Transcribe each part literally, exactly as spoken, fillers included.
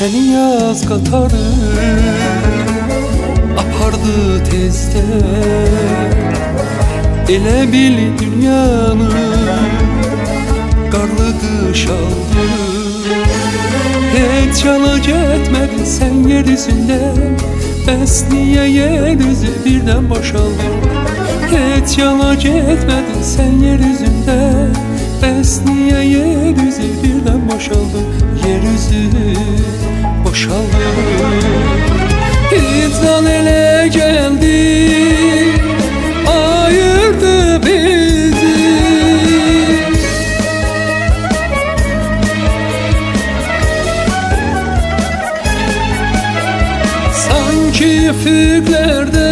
Seni yaz qatarı apardı tezdə. Elə bil dünyanı qarlı qış aldı. Heç yana getmədin sən yer üzündən, bəs niyə yer üzü birdən boşaldı? Heç yana getmədin sən yer üzündən, bəs niyə yer üzü birdən boşaldı? Yer üzü boşaldı. Hicran elə gəldi, ayırdı bizi. Sanki üfüqlərdə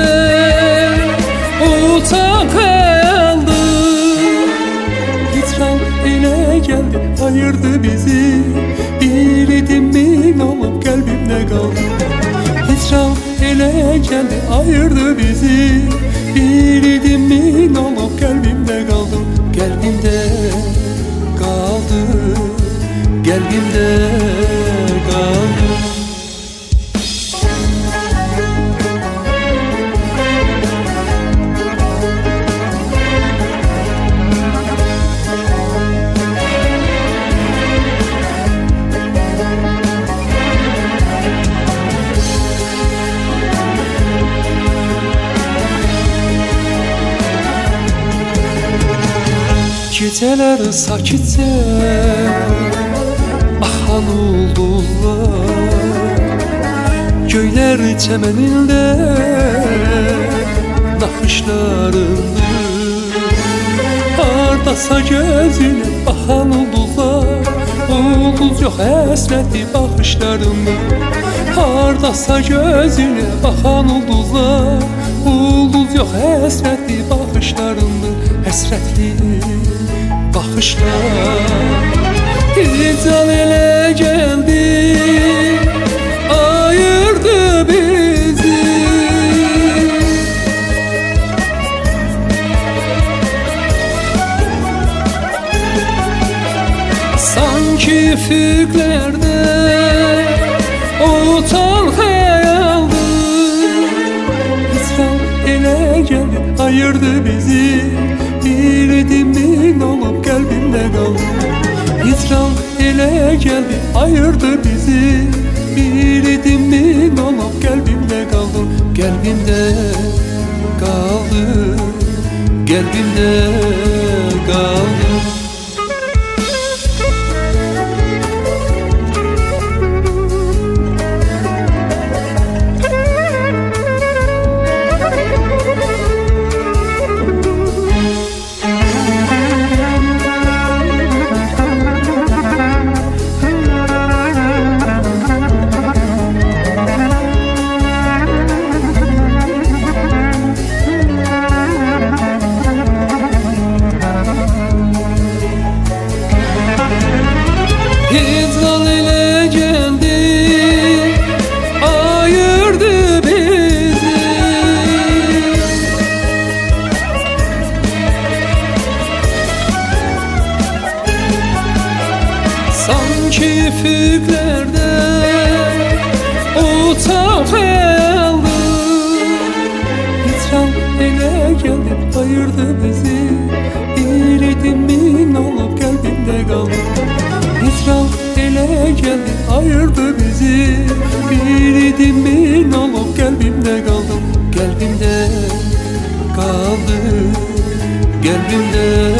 uçan xəyaldı. Hicran elə gəldi, ayırdı bizi. Bir idim min olub qəlbimdə qaldı. Hicran elə gəldi, ayırdı bizi. Bir idim min olub qəlbimdə qaldı. Qəlbimdə qaldı, qəlbimdə qaldı. Gecələr sakitcə axan ulduzlar, göylər çəmənində naxışlarındır. Hardasa gözünə baxan ulduzlar, ulduz yox həsrəti baxışlarındır. Hardasa gözünə baxan ulduzlar, ulduz yox həsrəti baxışlarındır. Həsrətli baxışlar. Hicran elə gəldi, ayırdı bizi. Sanki üfüqlərdə uçan xəyaldı. Hicran elə gəldi, ayırdı bizi. Bir idim min olub qəlbimdə qaldı. Hicran elə gəldi, ayırdı bizi. Bir idim min olub qəlbimdə qaldı. Qəlbimdə qaldı, qəlbimdə qaldı. Hicran elə gəldi, ayırdı bizi. Sanki üfüqlərdə uçan xəyaldı. Hicran elə gəldi, ayırdı bizi. Bir idim min olub qəlbimdə qaldı. Hicran elə gəldi, ayırdı bizi. Bir idim min olub qəlbimdə qaldı. Qəlbimdə qaldı, qəlbimdə